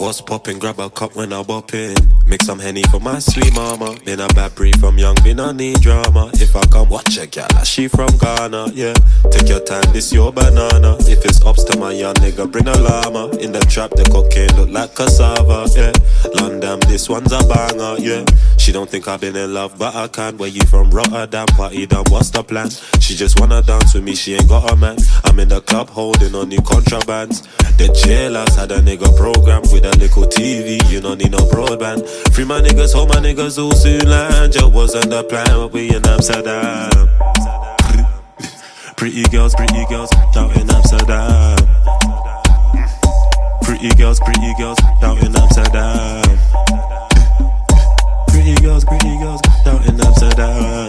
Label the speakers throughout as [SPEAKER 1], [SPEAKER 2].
[SPEAKER 1] What's poppin'? Grab a cup when I bop in. Mix some Henny for my sweet mama. Been a bad breed from young, been a need drama. If I come watch a gal, she from Ghana, yeah. Take your time, this your banana. If it's ups to my young nigga, bring a llama. In the trap, the cocaine look like cassava, yeah. London, this one's a banger, yeah. She don't think I've been in love, but I can. Where you from? Rotterdam, party done, what's the plan? She just wanna dance with me, she ain't got a man. I'm in the club holding on new contrabands. The jailers had a nigga program with a little TV, you don't need no broadband. Free my niggas, hold my niggas all soon land. Just wasn't the plan, but we in Amsterdam. Pretty girls down in Amsterdam. Pretty girls down in Amsterdam. Pretty girls down in Amsterdam.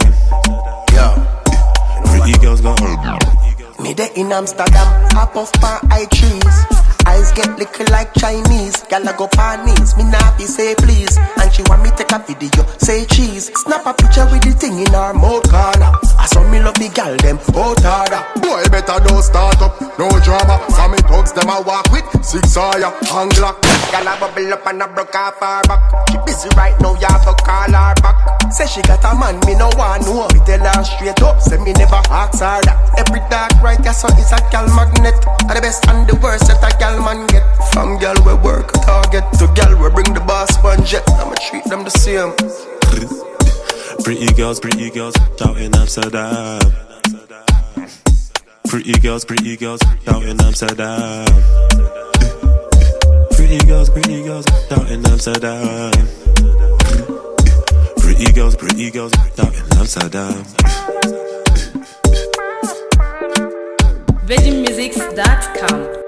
[SPEAKER 2] Yo,
[SPEAKER 1] pretty girls go.
[SPEAKER 2] Me there in Amsterdam, hop off my high trees. Eyes get liquor like Chinese. Gyal go panis, me nah be say please. And she want me take a video, say cheese. Snap a picture with the thing in her mouth corner. I saw me love the gyal them out harder. Boy better don't start up, no drama. Some me thugs them I walk with 6 hour hang lock. Gyal a bubble up and a broke off her back. She busy right now, you have to call her back. Say she got a man, me no want know. Me tell her straight up, say me never ask her that. Every dark right, yes, so is a gyal magnet. And the best and the worst that a gyal man get. From gyal we work target to gyal we bring the boss sponge jet. I'ma treat them the same.
[SPEAKER 1] Pretty girls down in Amsterdam. Pretty girls down in Amsterdam. Pretty girls down in Amsterdam. Pretty girls down in Amsterdam.
[SPEAKER 3] VeggieMusics.com